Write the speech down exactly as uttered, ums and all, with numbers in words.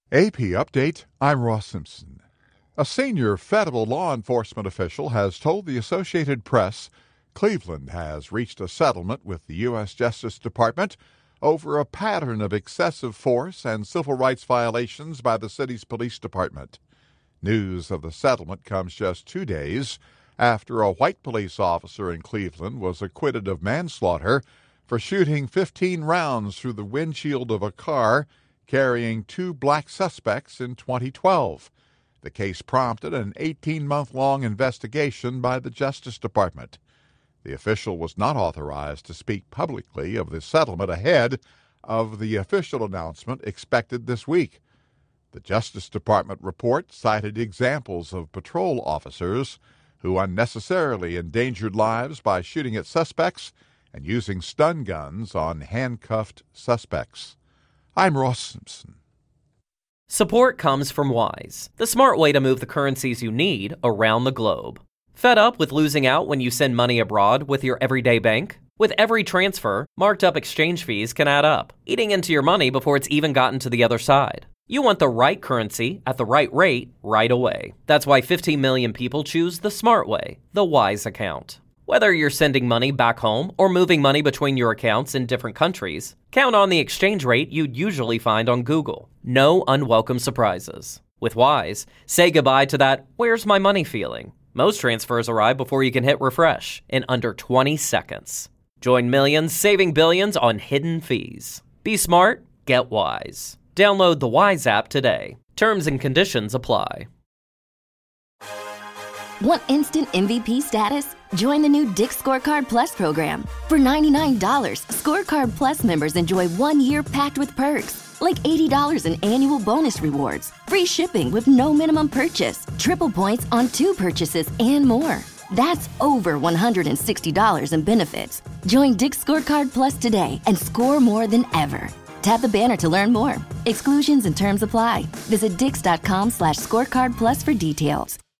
A P Update, I'm Ross Simpson. A senior federal law enforcement official has told the Associated Press Cleveland has reached a settlement with the U S Justice Department over a pattern of excessive force and civil rights violations by the city's police department. News of the settlement comes just two days after a white police officer in Cleveland was acquitted of manslaughter for shooting fifteen rounds through the windshield of a car carrying two black suspects in twenty twelve. The case prompted an eighteen-month-long investigation by the Justice Department. The official was not authorized to speak publicly of the settlement ahead of the official announcement expected this week. The Justice Department report cited examples of patrol officers who unnecessarily endangered lives by shooting at suspects and using stun guns on handcuffed suspects. I'm Ross Simpson. Support comes from Wise, the smart way to move the currencies you need around the globe. Fed up with losing out when you send money abroad with your everyday bank? With every transfer, marked up exchange fees can add up, eating into your money before it's even gotten to the other side. You want the right currency at the right rate right away. That's why fifteen million people choose the smart way, the Wise account. Whether you're sending money back home or moving money between your accounts in different countries, count on the exchange rate you'd usually find on Google. No unwelcome surprises. With Wise, say goodbye to that "where's my money" feeling. Most transfers arrive before you can hit refresh in under twenty seconds. Join millions saving billions on hidden fees. Be smart, get Wise. Download the Wise app today. Terms and conditions apply. Want instant M V P status? Join the new Dick's Scorecard Plus program. For ninety-nine dollars, Scorecard Plus members enjoy one year packed with perks, like eighty dollars in annual bonus rewards, free shipping with no minimum purchase, triple points on two purchases, and more. That's over one hundred sixty dollars in benefits. Join Dick's Scorecard Plus today and score more than ever. Tap the banner to learn more. Exclusions and terms apply. Visit dix.com slash scorecard plus for details.